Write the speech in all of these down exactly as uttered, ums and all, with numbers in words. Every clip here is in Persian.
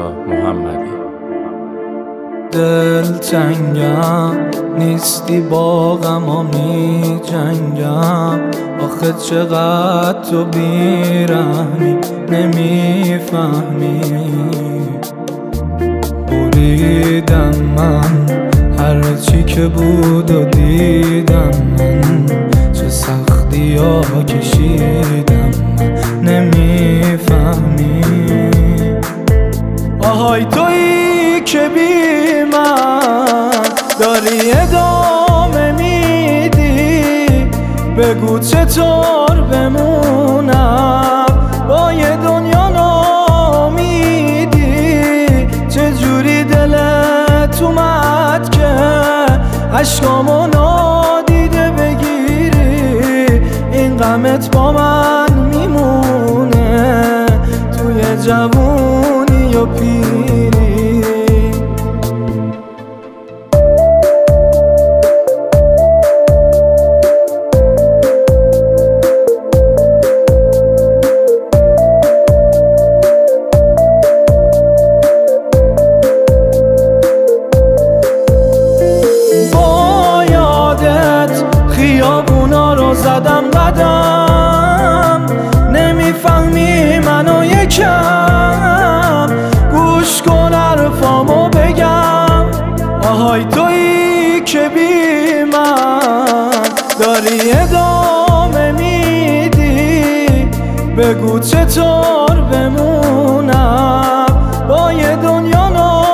رضا محمدی. دلتنگم نیستی با غما می جنگم، آخه چقدر تو بیرحمی نمیفهمی. بریدم من هرچی که بود و دیدم من، چه سختی ها کشیدم من نمیفهمی. آهای تویی که بی من داری ادامه میدی، بگو چطور بمونم با یه دنیا نامیدی. چجوری دلت اومد که عشقامو نادیده بگیری، این غمت با من میمونه توی جوونی و پیری. با یادت خیابونا رو زدم قدم، نمیفهمی منو یکم گوش کن حرفامو بگم. آهای تویی که بی من داری ادامه میدی، بگو چطور بمونم با یه دنیا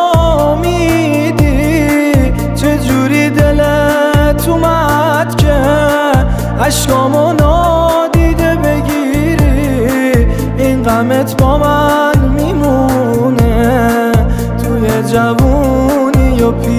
نامیدی. چجوری دلت اومد که عشقامو نادیده بگیری، این غمت با من میمونه توی جوونی و پیری.